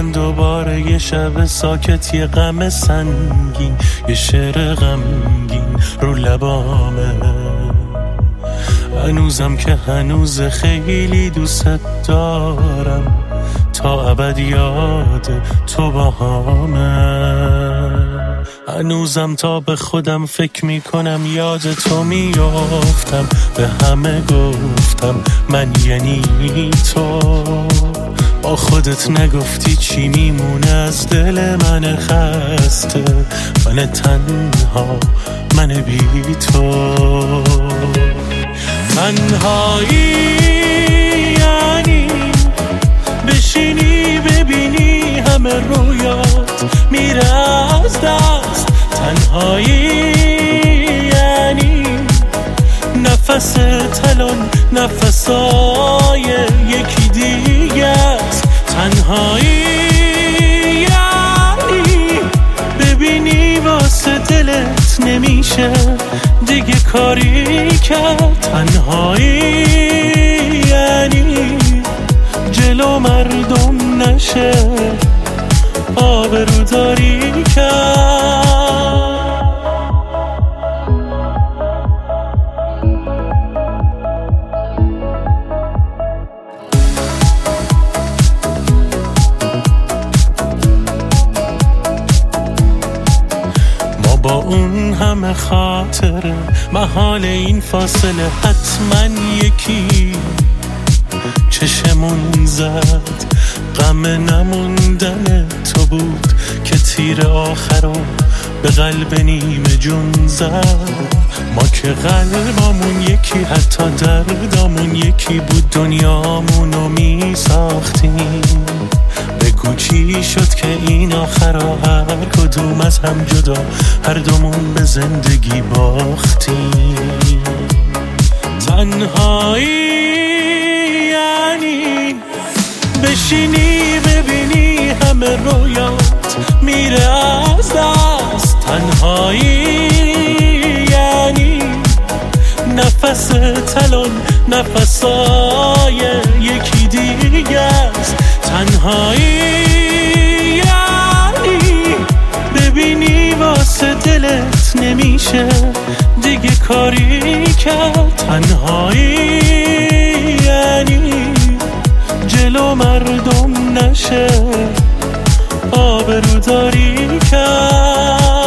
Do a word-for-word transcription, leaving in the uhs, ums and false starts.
من دوباره یه شب ساکت، یه غم سنگین، یه شعر غمگین رو لبامه. هنوزم که هنوز خیلی دوست دارم، تا ابد یاد تو باهامه. هنوزم تا به خودم فکر میکنم یاد تو میافتم، به همه گفتم من یعنی تو. با خودت نگفتی چی میمونه از دل من خسته، من تنها، من بی تو. تنهایی یعنی بشینی ببینی همه رویات میره از دست. تنهایی یعنی نفس تلون نفسای یکی دیگه است. تنهایی یعنی ببینی واسه دلت نمیشه دیگه کاری کرد. تنهایی یعنی جلو مردم نشه آبروداری کرد. ما با اون همه خاطره محال این فاصله حتما یکی چشمون زد. غم نموندن تو بود که تیر آخرو به قلب نیمه جون زد. ما که قلبامون یکی، حتی دردامون یکی بود، دنیامونو می ساختیم. بگو چی شد که این آخرا هر کدوم از هم جدا، هر دومون به زندگی باختیم. تنهایی یعنی بشینی ببینی همه رویات میره از دست. تنهایی یعنی نفس تلون نفسای یکی دیگه است. تنهایی یعنی ببینی واسه دلت نمیشه دیگه کاری کرد. تنهایی یعنی جلو مردم نشه آبروداری کرد.